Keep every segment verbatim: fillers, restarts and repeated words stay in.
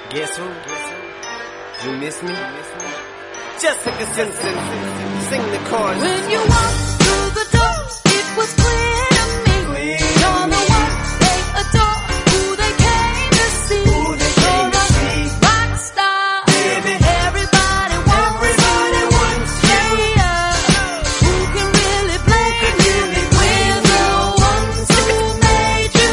Guess who? You miss me? Jessica Simpson, sing the chorus. When you walked through the door, it was clear to me. Clear You're the one they adore, who they came to see. Who they came to see. Rock star, Baby. everybody wants Everybody you. wants you. Yeah, who can really blame you? We're the ones who made you.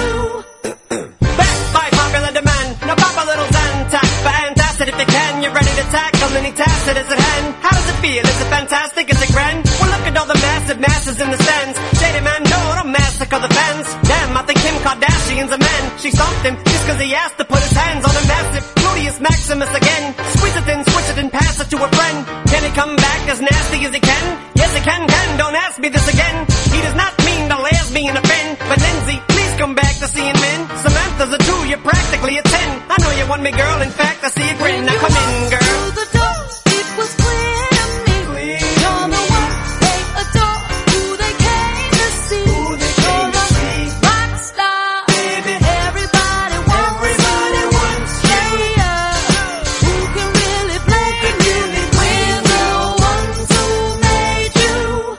Backed by popular demand, now pop a little Zantac. Fantastic if you can, you're ready to tackle any task that is at hand. How does it feel? Is it fantastic? Is it grand? Well, look at all the massive masses in the stands. Shady man, no, don't massacre the fans. Damn, I think Kim Kardashian's a man. She stopped him just cause he asked to put his hands on a massive Gluteus Maximus again. Squeeze it in, switch it and pass it to a friend. Can he come back as nasty as he can? Yes, he can, can, don't ask me this again. He does not mean to lesbian offend. But Lindsay, please come back to seeing men. Samantha's a two, you're practically a ten. I know you want me, girl, in fact, I see you grin. Now come in, girl. Through the door, it was clear to me. Clear. You're the one they adore, who they came to see. Who they came to see. Rock star, Baby. everybody wants Everybody you. wants you. Yeah, who can really blame you? We're the ones who made you.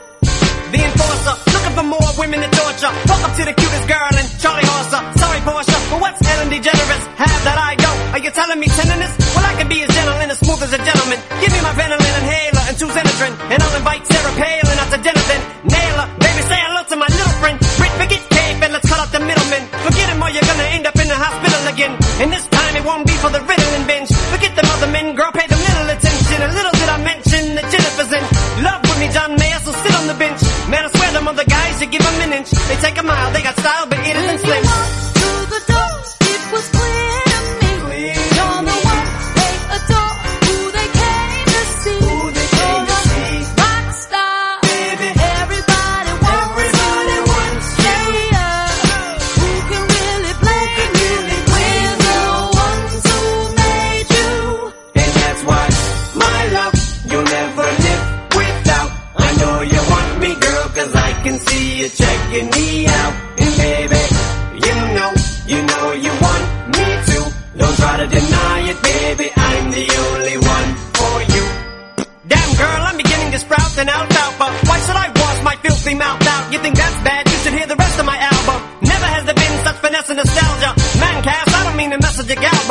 The enforcer, looking for more women to torture. Welcome to the cutest girl and Charlie Horser. Sorry, Portia, but what's Ellen DeGeneres? Have that I don't. Are you telling me tenderness? Well, I can be as gentle and as smooth as a gentleman. Give me my Ventolin inhaler and two Xenadrin, and I'll invite Sarah Palin out to dinner then. Nail her, baby, say hello to my little friend. Rick, forget Cape and let's cut out the middleman. Forget him or you're gonna end up in the hospital again. And this time it won't be for the Ritalin binge. Forget them other men, girl, pay them little attention. A little did I mention that Jennifer's in love with me, John Mayer, so sit on the bench. Man, I swear them other guys, you give them an inch. They take a mile, they got style, but it isn't When you slim. walked through the door, it was clear to me. Clear. You're the one they adore, who they came to see. Who they came to see. Rock star, Baby. everybody wants Everybody you. wants you. Yeah, who can really blame you? We're the ones who made you. And that's why, my love, you'll never live without. I know you want me, girl, cause I can see you checking me out. And baby, you know, you know you want me to. Don't try to deny it, baby, I'm the only one for you. Damn girl, I'm beginning to sprout an alfalfa. Why should I wash my filthy mouth out? You think that's bad? You should hear the rest of my album. Never has there been such finesse and nostalgia. Man, Cass, I don't mean to message a gal,